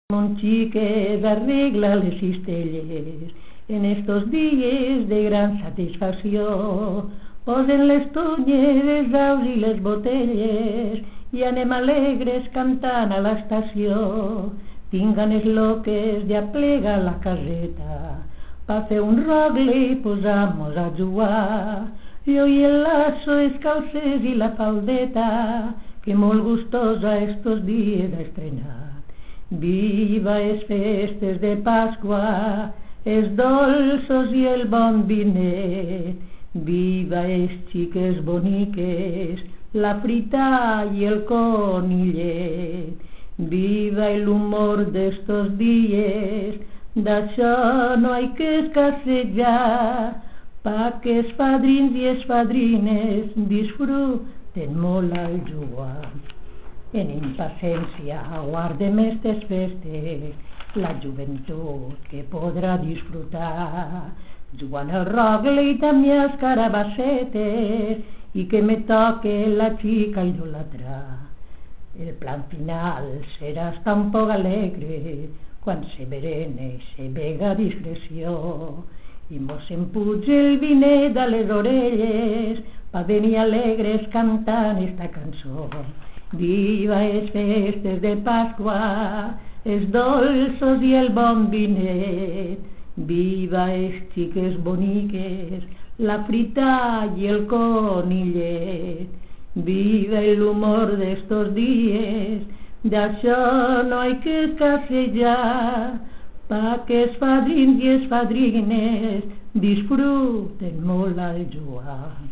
Monchiques arregla les cistelles en estos dies de gran satisfacció. Posen les tonyes, els aus i les botelles i anem alegres cantant a l'estació. Tinc ganes loques de aplegar la caseta pa fer un rogle i posar-nos a jugar. Jo i el lazo, els calcers i la faldeta que molt gustosa estos dies ha estrenat. Viva es festes de Pasqua, els dolços i el bon vinet. Viva es xiques boniques, la frita i el conillet. Viva l'humor d'estos dies, d'això no hay que escassejar, pa que els padrins i els padrines disfruten molt al jugar. En impaciència guardem estes festes, la joventut que podrà disfrutar, jugant al rogle i també als carabassetes, i que me toque la xica idolatrar. El plan final serà estar un poc alegre, quan se berena i se bega a discreció, i mos empuja el vinet a les orelles, pa venir alegres cantant esta cançó. Viva es festes de Pasqua, els dolços i el bon vinet. Viva es xiques boniques, la frita i el conillet. Viva l'humor d'estos dies, d'això no hay que escassejar, pa que els padrins i els padrines disfruten molt al jugar.